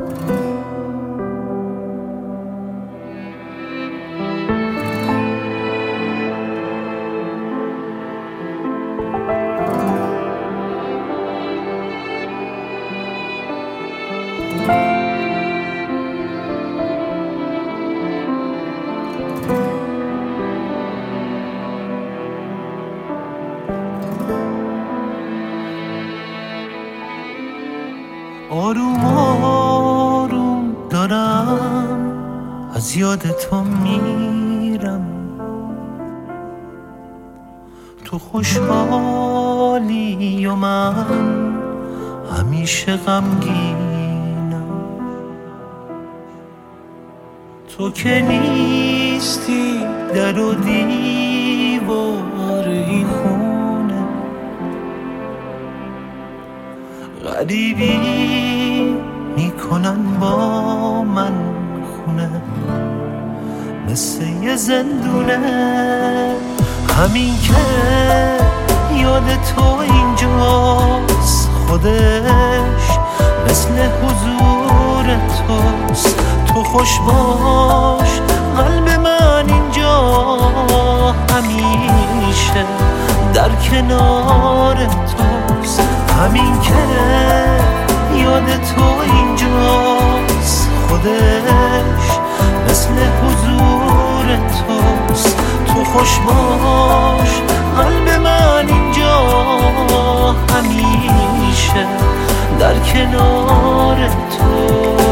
آروم آروم دارم از یاد تو میرم، تو خوشحالی و من همیشه غمگینم. تو که نیستی در و دیوار این خونه، غریبی میکنن با من خونه، مثل یه زندونه. همین که یاد تو اینجاست، خودش مثل حضور توست. تو خوش باش، قلب من اینجا همیشه در کنار توست. همین که یاد تو اینجاست، خودش مثل حضور توست. تو خوش باش، قلب من اینجا همیشه در کنار توست.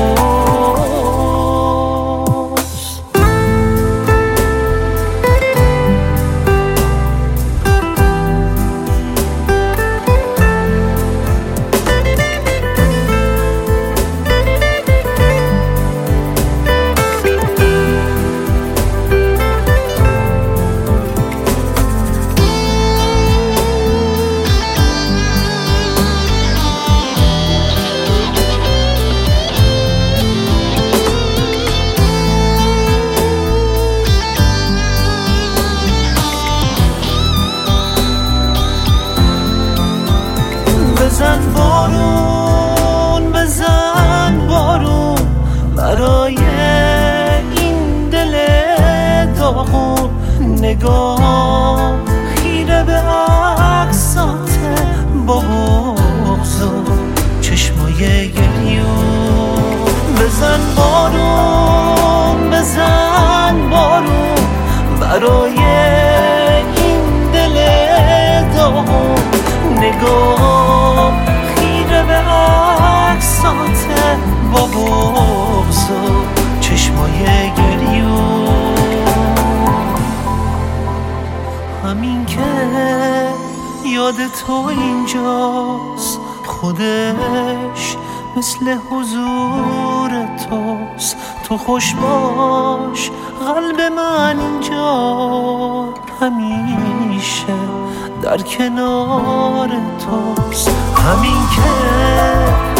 بزن بارون، بزن بارون برای این دل داغون. نگاه خیره به عکسات با بغض و چشمای گریون. بزن بارون، بزن بارون برای این دل داغون. نگاه خیره به عکسات با بغض و چشمای گریون. همین که یاد تو اینجاست، خودش مثل حضور توست. تو خوش باش، قلب من اینجا همیشه در کنار توست. همین که